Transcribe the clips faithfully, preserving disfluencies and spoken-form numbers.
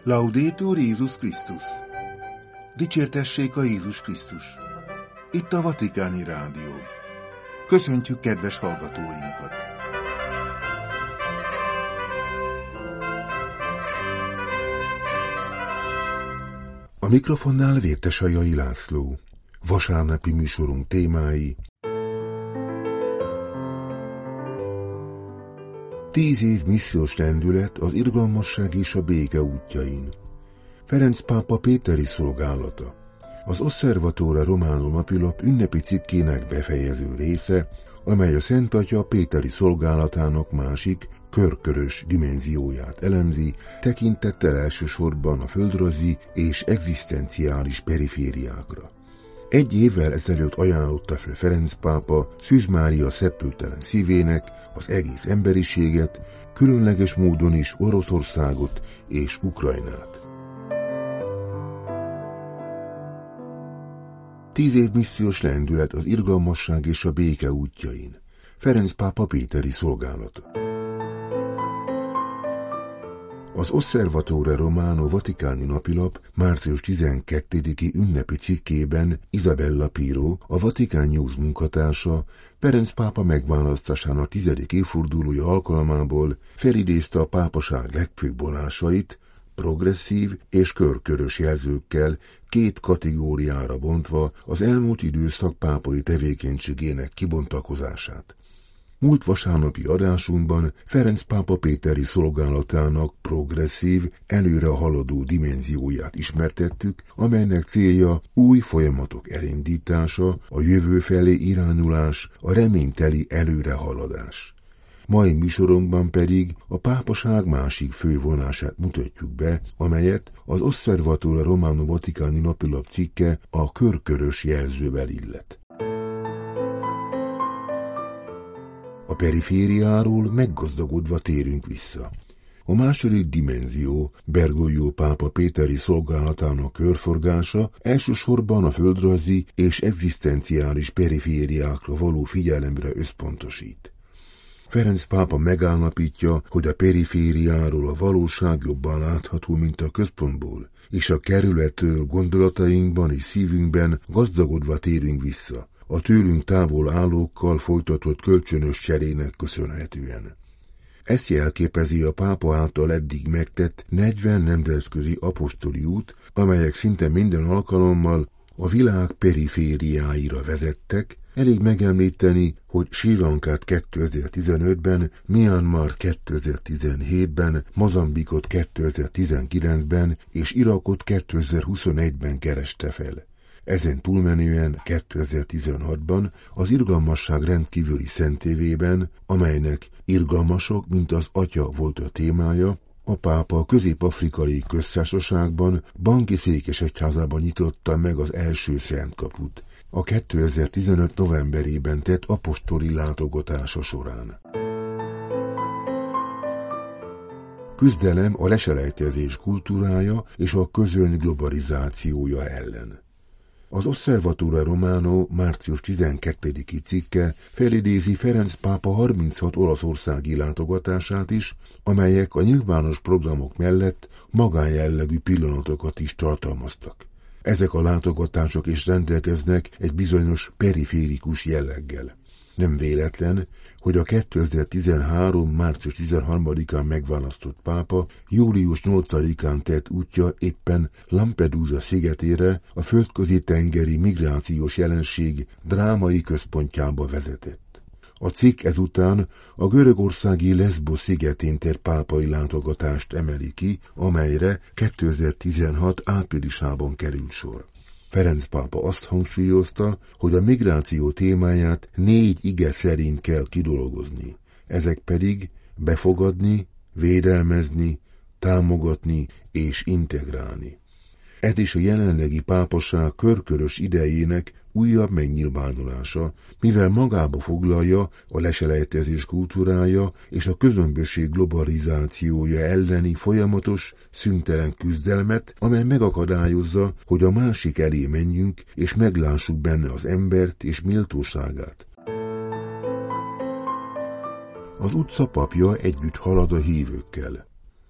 Laudetur Jézus Krisztus! Dicsértessék a Jézus Krisztus! Itt a Vatikáni Rádió. Köszöntjük kedves hallgatóinkat! A mikrofonnál Vértesajai László. Vasárnapi műsorunk témái: Tíz év missziós lendület az irgalmasság és a béke útjain. Ferenc pápa péteri szolgálata. Az Osservatore Romano napilap ünnepi cikkének befejező része, amely a Szent Atya péteri szolgálatának másik, körkörös dimenzióját elemzi, tekintettel elsősorban a földrajzi és egzisztenciális perifériákra. Egy évvel ezelőtt ajánlotta fel Ferenc pápa Szűz Mária szeppültelen szívének az egész emberiséget, különleges módon is Oroszországot és Ukrajnát. Tíz év missziós lendület az irgalmasság és a béke útjain. Ferenc pápa péteri szolgálata. Az Osservatore Romano vatikáni napilap március tizenkettediki ünnepi cikkében Isabella Piro, a Vatikán News munkatársa, Ferenc pápa megválasztásának tizedik évfordulója alkalmából felidézte a pápaság legfőbb vonásait, progresszív és körkörös jelzőkkel két kategóriára bontva az elmúlt időszak pápai tevékenységének kibontakozását. Múlt vasárnapi adásunkban Ferenc pápa péteri szolgálatának progresszív, előre haladó dimenzióját ismertettük, amelynek célja új folyamatok elindítása, a jövő felé irányulás, a reményteli előrehaladás. Mai műsorunkban pedig a pápaság másik fő vonását mutatjuk be, amelyet az Osservatore Romano vatikáni napilap cikke a körkörös jelzővel illet. A perifériáról meggazdagodva térünk vissza. A második dimenzió, Bergoglio pápa péteri szolgálatának körforgása elsősorban a földrajzi és egzisztenciális perifériákra való figyelemre összpontosít. Ferenc pápa megállapítja, hogy a perifériáról a valóság jobban látható, mint a központból, és a kerülettől gondolatainkban és szívünkben gazdagodva térünk vissza, a tőlünk távol állókkal folytatott kölcsönös cserének köszönhetően. Ezt jelképezi a pápa által eddig megtett negyven nemzetközi apostoli út, amelyek szinte minden alkalommal a világ perifériáira vezettek. Elég megemlíteni, hogy Srí Lankát kétezer-tizenötben, Myanmart kétezer-tizenhétben, Mozambikot kétezer-tizenkilencben és Irakot kétezer-huszonegyben kereste fel. Ezen túlmenően kétezer-tizenhatban az irgalmasság rendkívüli szentévében, amelynek irgalmasok, mint az Atya volt a témája, a pápa a Közép-Afrikai Köztársaságban, Bangi székesegyházában nyitotta meg az első szentkaput a kétezer-tizenöt novemberében tett apostoli látogatása során. Küzdelem a leselejtezés kultúrája és a közöny globalizációja ellen. Az Osservatore Romano március tizenkettediki cikke felidézi Ferenc pápa harminchat olaszországi látogatását is, amelyek a nyilvános programok mellett magánjellegű pillanatokat is tartalmaztak. Ezek a látogatások is rendelkeznek egy bizonyos periférikus jelleggel. Nem véletlen, hogy a kétezer-tizenhárom március tizenharmadikán megválasztott pápa július nyolcadikán tett útja éppen Lampedusa szigetére, a földközi tengeri migrációs jelenség drámai központjába vezetett. A cikk ezután a görögországi Lesbos szigetén tett pápai látogatást emeli ki, amelyre kétezer-tizenhat áprilisában került sor. Ferenc pápa azt hangsúlyozta, hogy a migráció témáját négy ige szerint kell kidolgozni. Ezek pedig befogadni, védelmezni, támogatni és integrálni. Ez is a jelenlegi pápaság körkörös idejének újabb megnyilvánulása, mivel magába foglalja a leselejtezés kultúrája és a közömbösség globalizációja elleni folyamatos, szüntelen küzdelmet, amely megakadályozza, hogy a másik elé menjünk és meglássuk benne az embert és méltóságát. Az utca papja együtt halad a hívőkkel.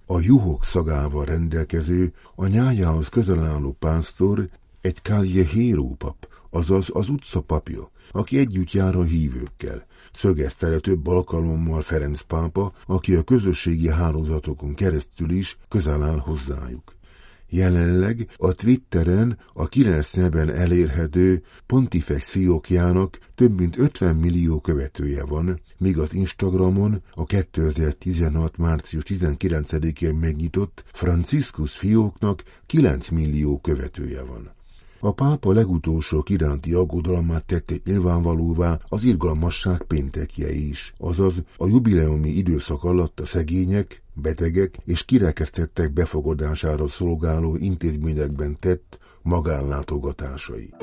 A juhok szagával rendelkező, a nyájához közel álló pásztor egy callejero pap, azaz az utca papja, aki együtt jár a hívőkkel, szögezte le több alkalommal Ferenc pápa, aki a közösségi hálózatokon keresztül is közel áll hozzájuk. Jelenleg a Twitteren a kilenc nyelven elérhető Pontifex fiókjának több mint ötven millió követője van, míg az Instagramon a kétezer-tizenhat. március tizenkilencedikén megnyitott Franciscus fióknak kilenc millió követője van. A pápa legutolsók iránti aggodalmát tette nyilvánvalóvá az irgalmasság péntekje is, azaz a jubileumi időszak alatt a szegények, betegek és kirekesztettek befogadására szolgáló intézményekben tett magánlátogatásai.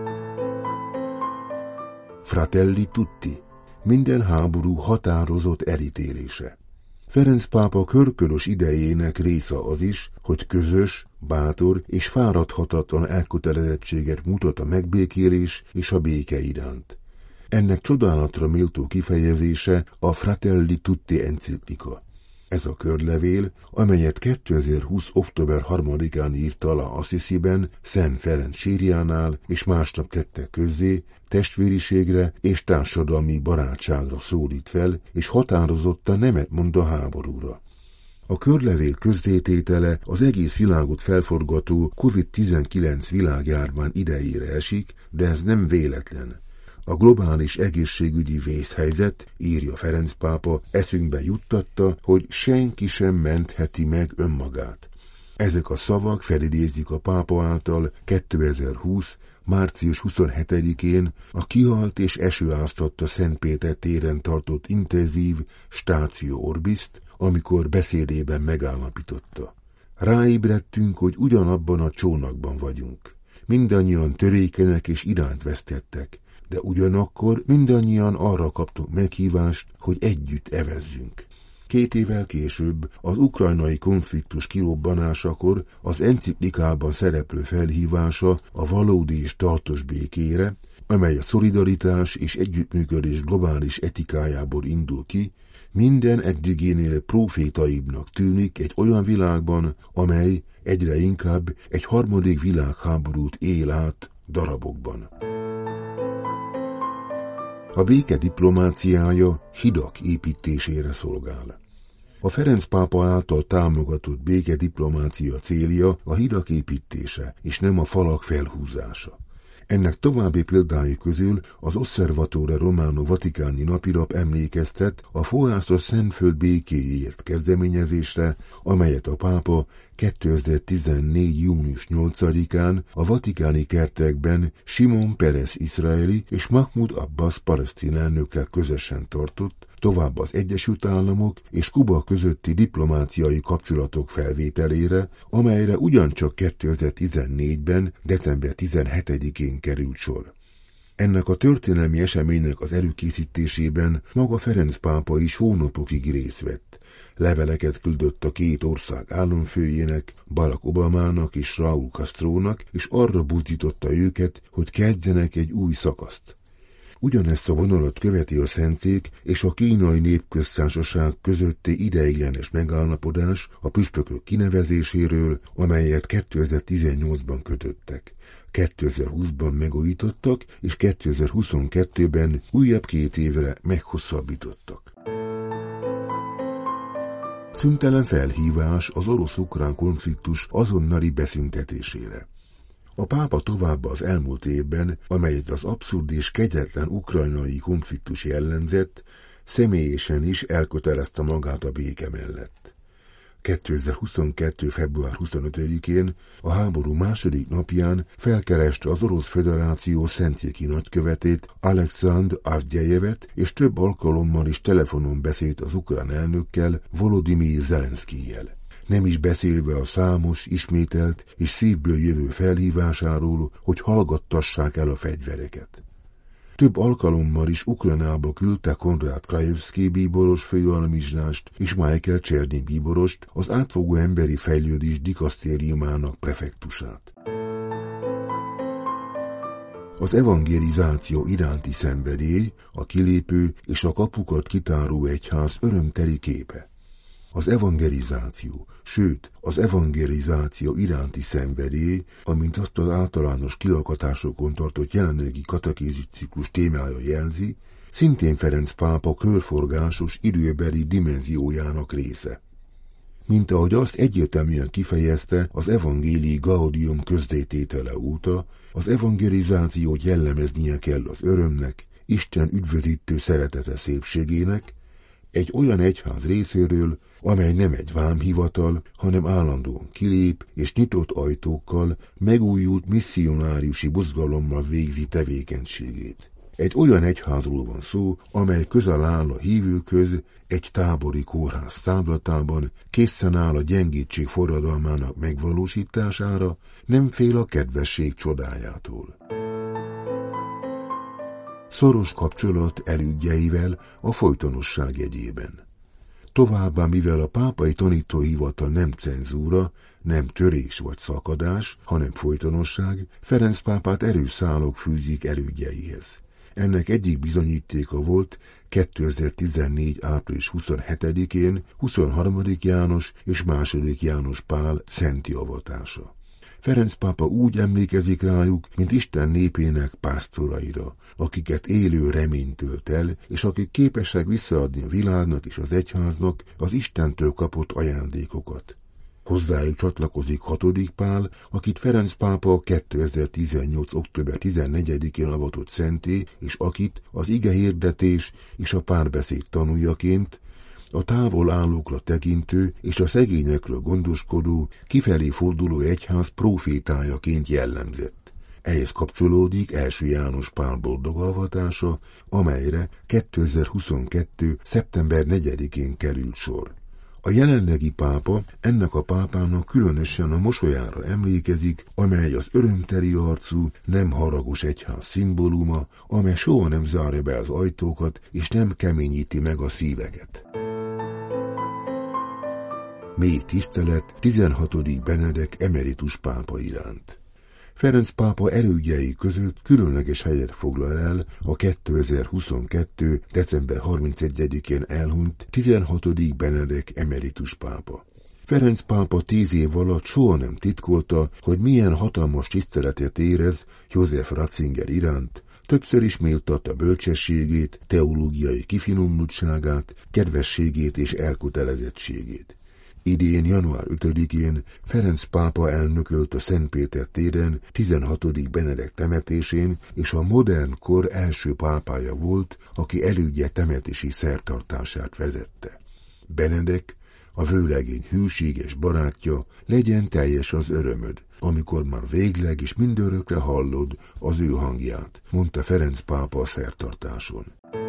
Fratelli tutti, minden háború határozott elítélése. Ferenc pápa körkörös idejének része az is, hogy közös, bátor és fáradhatatlan elkötelezettséget mutat a megbékélés és a béke iránt. Ennek csodálatra méltó kifejezése a Fratelli Tutti enciklika. Ez a körlevél, amelyet kétezer-húsz. október harmadikán írta alá Assisiben, Szent Ferenc sírjánál, és másnap tette közzé, testvériségre és társadalmi barátságra szólít fel, és határozottan nemet mond a háborúra. A körlevél közzététele az egész világot felforgató kovid tizenkilenc világjárvány idejére esik, de ez nem véletlen. A globális egészségügyi vészhelyzet, írja Ferenc pápa, eszünkbe juttatta, hogy senki sem mentheti meg önmagát. Ezek a szavak felidézik a pápa által kétezer-húsz. március huszonhetedikén a kihalt és esőáztatta Szentpéter téren tartott intenzív Stáció Orbist, amikor beszédében megállapította. Ráébredtünk, hogy ugyanabban a csónakban vagyunk. Mindannyian törékenyek és irányt vesztettek, de ugyanakkor mindannyian arra kaptunk meghívást, hogy együtt evezzünk. Két évvel később, az ukrajnai konfliktus kirobbanásakor az enciklikában szereplő felhívása a valódi és tartós békére, amely a szolidaritás és együttműködés globális etikájából indul ki, minden eddigénél profétaibbnak tűnik egy olyan világban, amely egyre inkább egy harmadik világháborút él át darabokban. A béke diplomáciája hidak építésére szolgál. A Ferenc pápa által támogatott békediplomácia célja a hidak építése, és nem a falak felhúzása. Ennek további példái közül az Osservatore Romano vatikáni napilap emlékeztet a Fohászat Szentföld békéjéért kezdeményezésre, amelyet a pápa kétezer-tizennégy. június nyolcadikán a vatikáni kertekben Simon Peres izraeli és Mahmoud Abbas palesztin elnökkel közösen tartott, tovább az Egyesült Államok és Kuba közötti diplomáciai kapcsolatok felvételére, amelyre ugyancsak kétezer-tizennégyben. december tizenhetedikén került sor. Ennek a történelmi eseménynek az előkészítésében maga Ferenc pápa is hónapokig részt vett. Leveleket küldött a két ország államfőjének, Barack Obamának és Raúl Castrónak, és arra buzdította őket, hogy kezdjenek egy új szakaszt. Ugyanezt a vonalat követi a Szentszék és a Kínai Népköztársaság közötti ideiglenes megállapodás a püspökök kinevezéséről, amelyet kétezer-tizennyolcban kötöttek. kétezer-húszban megújítottak, és kétezer-huszonkettőben újabb két évre meghosszabbítottak. Szüntelen felhívás az orosz-ukrán konfliktus azonnali beszüntetésére. A pápa továbbá az elmúlt évben, amelyet az abszurd és kegyetlen ukrajnai konfliktus jellemzett, személyesen is elkötelezte magát a béke mellett. kétezer-huszonkettő. február huszonötödikén, a háború második napján felkereste az Orosz Föderáció szentszéki nagykövetét, Alekszandr Avdyejevet, és több alkalommal is telefonon beszélt az ukrán elnökkel, Volodymyr Zelenszkijjel. Nem is beszélve a számos, ismételt és szívből jövő felhívásáról, hogy hallgattassák el a fegyvereket. Több alkalommal is Ukrajnába küldte Konrád Krajewski bíboros főalmizsnást és Michael Czerny bíborost, az átfogó emberi fejlődés dikasztériumának prefektusát. Az evangelizáció iránti szenvedély, a kilépő és a kapukat kitáró egyház örömteli képe. Az evangelizáció, sőt, az evangelizáció iránti szenvedély, amint azt az általános kialkotásokon tartott jelenlegi katekézis ciklus témája jelzi, szintén Ferenc pápa körforgásos időbeli dimenziójának része. Mint ahogy azt egyértelműen kifejezte az Evangelii Gaudium közzététele óta, az evangelizációt jellemeznie kell az örömnek, Isten üdvözítő szeretete szépségének, egy olyan egyház részéről, amely nem egy vámhivatal, hanem állandóan kilép és nyitott ajtókkal, megújult misszionáriusi mozgalommal végzi tevékenységét. Egy olyan egyházról van szó, amely közel áll a hívőköz, egy tábori kórház táblatában, készen áll a gyengítség forradalmának megvalósítására, nem fél a kedvesség csodájától. Szoros kapcsolat elődjeivel a folytonosság jegyében. Továbbá, mivel a pápai tanítóhivatal nem cenzúra, nem törés vagy szakadás, hanem folytonosság, Ferenc pápát erős szálok fűzik elődjeihez. Ennek egyik bizonyítéka volt kétezer-tizennégy. április huszonhetedikén huszonharmadik János és második János Pál szenti avatása. Ferenc pápa úgy emlékezik rájuk, mint Isten népének pásztoraira, akiket élő remény tölt el, és akik képesek visszaadni a világnak és az egyháznak az Istentől kapott ajándékokat. Hozzájuk csatlakozik hatodik Pál, akit Ferenc pápa kétezer-tizennyolc. október tizennegyedikén avatott szenté, és akit az igehirdetés és a párbeszéd tanújaként, a távol állókra tekintő és a szegényekről gondoskodó, kifelé forduló egyház profétájaként jellemzett. Ehhez kapcsolódik első János Pál boldog avatása, amelyre kétezer-huszonkettő. szeptember negyedikén került sor. A jelenlegi pápa ennek a pápának különösen a mosolyára emlékezik, amely az örömteli arcú, nem haragos egyház szimbóluma, amely soha nem zárja be az ajtókat és nem keményíti meg a szíveket. Mély tisztelet tizenhatodik Benedek emeritus pápa iránt. Ferenc pápa elődjei között különleges helyet foglal el a kétezer-huszonkettő. december harmincegyedikén elhunyt tizenhatodik Benedek emeritus pápa. Ferenc pápa tíz év alatt soha nem titkolta, hogy milyen hatalmas tiszteletet érez József Ratzinger iránt, többször is méltatta bölcsességét, teológiai kifinomultságát, kedvességét és elkötelezettségét. Idén január ötödikén Ferenc pápa elnökölt a Szent Péter téren tizenhatodik Benedek temetésén, és a modern kor első pápája volt, aki elődje temetési szertartását vezette. Benedek, a vőlegény hűséges barátja, legyen teljes az örömöd, amikor már végleg és mindörökre hallod az ő hangját, mondta Ferenc pápa a szertartáson.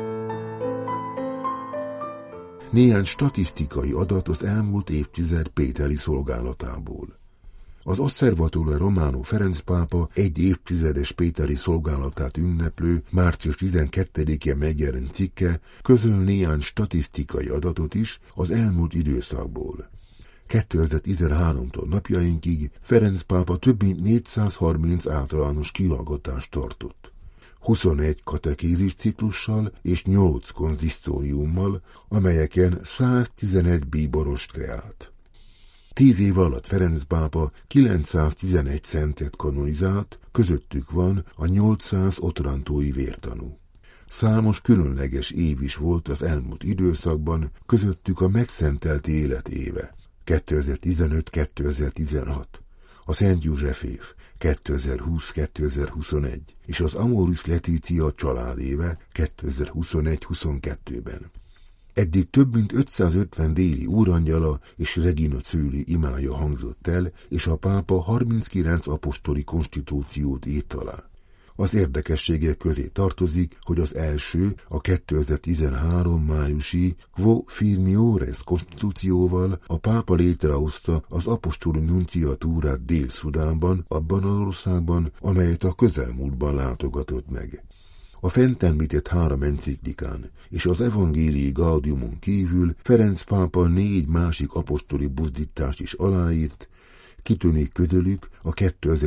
Néhány statisztikai adat az elmúlt évtized péteri szolgálatából. Az Osservatore Romano Ferenc pápa egy évtizedes péteri szolgálatát ünneplő március tizenkettedikén megjelent cikke közöl néhány statisztikai adatot is az elmúlt időszakból. kétezer-tizenháromtól napjainkig Ferenc pápa több mint négyszázharminc általános kihallgatást tartott. huszonegy katekézis ciklussal és nyolc konzisztóriummal, amelyeken száztizenegy bíborost kreált. Tíz év alatt Ferenc pápa kilencszáztizenegy szentet kanonizált, közöttük van a nyolcszáz otrantói vértanú. Számos különleges év is volt az elmúlt időszakban, közöttük a megszentelt élet éve, kétezer-tizenöt kétezer-tizenhat, a Szent József év, kétezer-húsz kétezer-huszonegy, és az Amoris Laetitia családéve kétezer-huszonegy huszonkettőben. Eddig több mint ötszázötven déli úrangyala és Regina Coeli imája hangzott el, és a pápa harminckilenc apostoli konstitúciót írt alá. Az érdekességek közé tartozik, hogy az első, a kétezer-tizenhárom májusi Quo Firmiores konstitúcióval a pápa létrehozta az apostoli nunciatúrát Dél-Szudánban, abban az országban, amelyet a közelmúltban látogatott meg. A fent említett három enciklikán és az Evangelii Gaudiumon kívül Ferenc pápa négy másik apostoli buzdítást is aláírt, kitűnik közülük a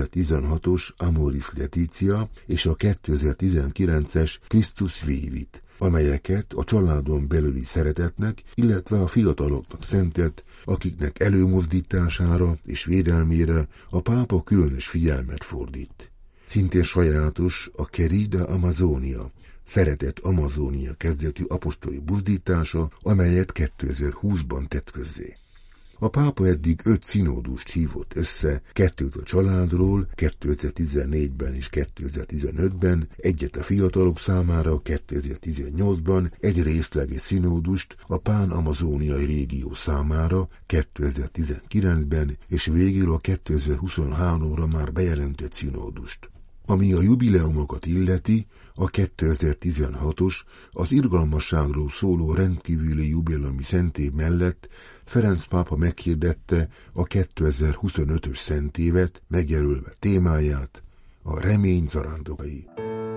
kétezer-tizenhatos Amoris Laetitia és a kétezer-tizenkilences Christus Vivit, amelyeket a családon belüli szeretetnek, illetve a fiataloknak szentelt, akiknek előmozdítására és védelmére a pápa különös figyelmet fordít. Szintén sajátos a Querida Amazonia, Szeretett Amazónia kezdetű apostoli buzdítása, amelyet kétezer-húszban tett közzé. A pápa eddig öt színódust hívott össze, kettőt a családról, kétezer-tizennégyben és kétezer-tizenötben, egyet a fiatalok számára, kétezer-tizennyolcban, egy részleges színódust a pán-amazóniai régió számára, kétezer-tizenkilencben, és végül a kétezer-huszonháromra már bejelentett színódust. Ami a jubileumokat illeti, a kétezer-tizenhatos, az irgalmasságról szóló rendkívüli jubileumi szentév mellett Ferenc pápa meghirdette a kétezer-huszonötös szentévet, megjelölve témáját, a remény zarándokai.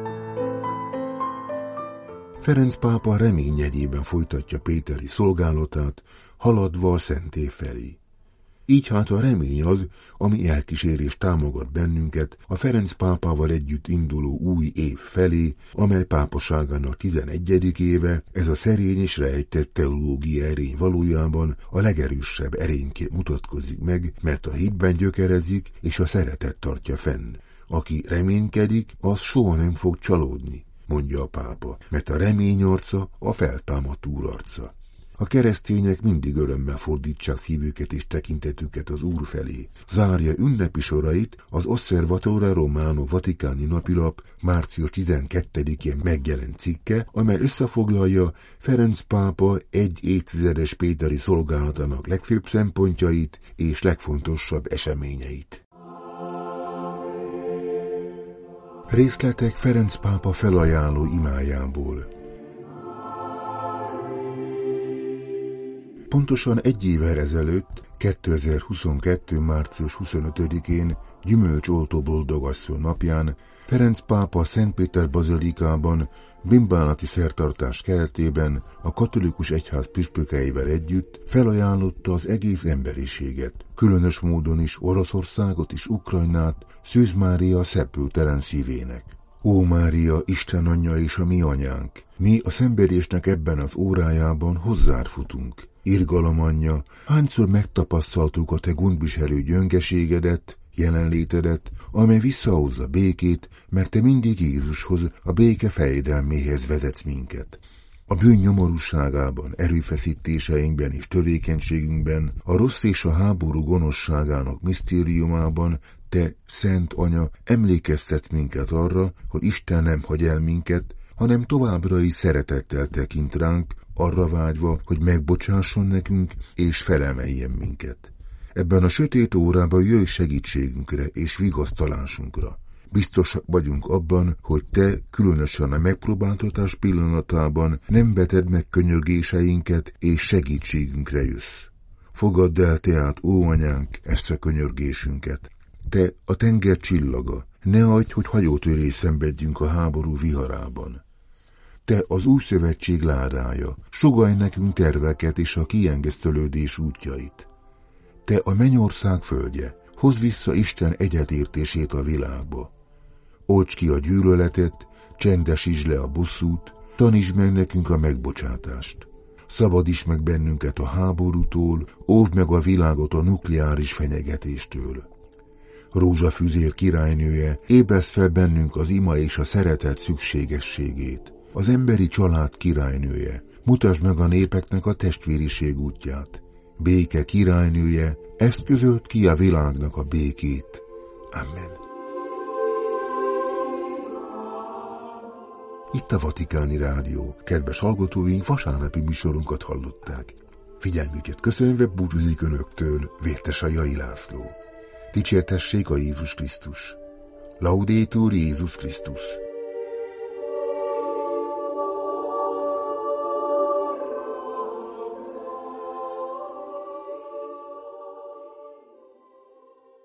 Ferenc pápa remény jegyében folytatja péteri szolgálatát, haladva a szentév felé. Így hát a remény az, ami elkísérés támogat bennünket a Ferenc pápával együtt induló új év felé, amely pápaságának tizenegyedik éve, ez a szerény és rejtett teológia erény valójában a legerősebb erényként mutatkozik meg, mert a hitben gyökerezik és a szeretet tartja fenn. Aki reménykedik, az soha nem fog csalódni, mondja a pápa, mert a remény arca a feltámadt Úr arca. A keresztények mindig örömmel fordítsák szívüket és tekintetüket az Úr felé. Zárja ünnepi sorait az Osservatore Romano vatikáni napilap március tizenkettedikén megjelent cikke, amely összefoglalja Ferenc pápa egy évtizedes péteri szolgálatának legfőbb szempontjait és legfontosabb eseményeit. Részletek Ferenc pápa felajánló imájából. Pontosan egy évvel ezelőtt, kétezer-huszonkettő. március huszonötödikén, gyümölcsoltó boldogasszony napján Ferenc pápa Szentpéter bazilikában, bimbálati szertartás keretében a katolikus egyház püspökeivel együtt felajánlotta az egész emberiséget, különös módon is Oroszországot és Ukrajnát Szűz Mária szepültelen szívének. Ó Mária, Isten anyja és a mi anyánk, mi a szenvedésnek ebben az órájában hozzád futunk. Irgalom anyja, hányszor megtapasztaltuk a te gondviselő gyöngeségedet, jelenlétedet, amely visszahozza békét, mert te mindig Jézushoz, a béke fejedelméhez vezetsz minket. A bűn nyomorúságában, erőfeszítéseinkben és törékenységünkben, a rossz és a háború gonoszságának misztériumában te, Szent Anya, emlékeztetsz minket arra, hogy Isten nem hagy el minket, hanem továbbra is szeretettel tekint ránk, arra vágyva, hogy megbocsásson nekünk és felemeljen minket. Ebben a sötét órában jöjj segítségünkre és vigasztalásunkra. Biztosak vagyunk abban, hogy te, különösen a megpróbáltatás pillanatában nem veted meg könyörgéseinket és segítségünkre jössz. Fogadd el tehát, ó anyánk, ezt a könyörgésünket. Te, a tenger csillaga, ne adj, hogy hajótörés szenvedjünk a háború viharában. Te, az új szövetség ládája, sugallj nekünk terveket és a kiengesztelődés útjait. Te, a mennyország földje, hozz vissza Isten egyetértését a világba. Olts ki a gyűlöletet, csendesítsd le a bosszút, tanítsd meg nekünk a megbocsátást. Szabadíts meg bennünket a háborútól, óvd meg a világot a nukleáris fenyegetéstől. Rózsafüzér királynője, ébreszd fel bennünk az ima és a szeretet szükségességét. Az emberi család királynője, mutasd meg a népeknek a testvériség útját. Béke királynője, eszközöld ki a világnak a békét. Amen. Itt a Vatikáni Rádió. Kedves hallgatóink, vasárnapi műsorunkat hallották. Figyelmüket köszönve búcsúzik önöktől Vértesai László. Dicsértessék a Jézus Krisztus. Laudetur Jézus Krisztus.